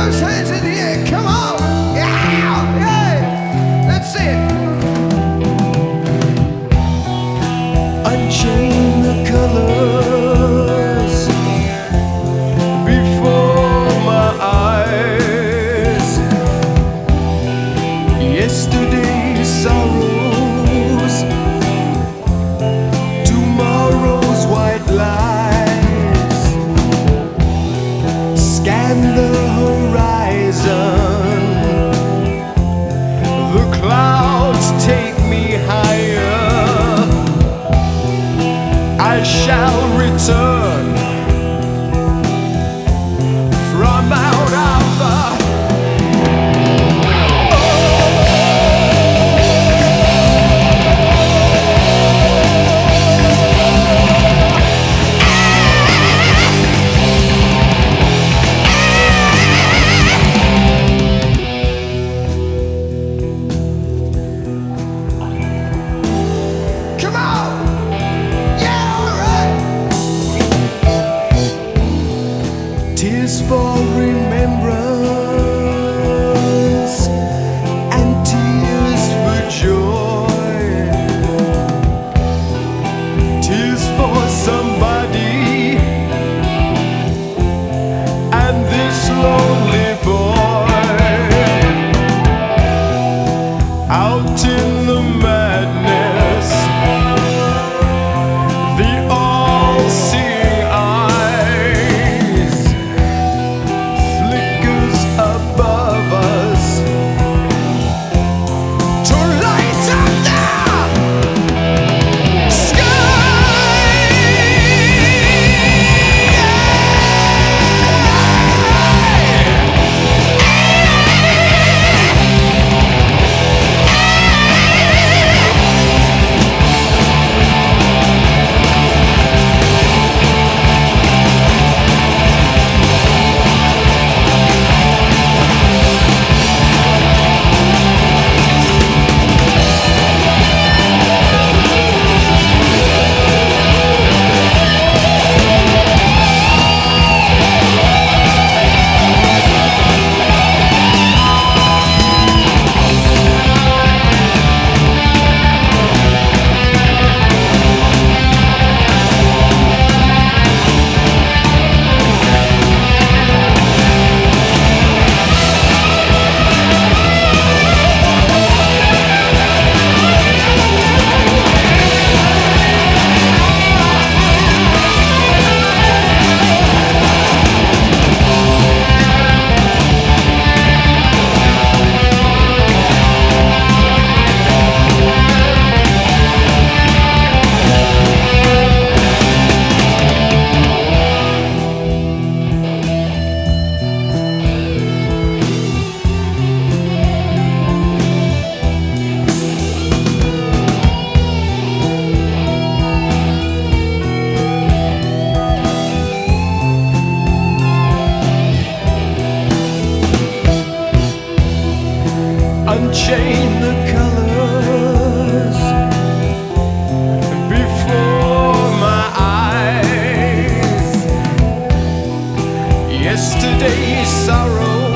those hands in the air. Come on. Yeah, yeah. That's it. Unchain the colors before my eyes. Yesterday's sorrows, tomorrow's white lies. Scan the horizon, the clouds take me higher. I shall return from out of the Come on. Yeah, all right. tears for remembrance and tears for joy. Tears for somebody and this lonely boy out in the madness. The all-seeing eyes flickers above us to light up the sky. Unchain the colors before my eyes. Yesterday's sorrow,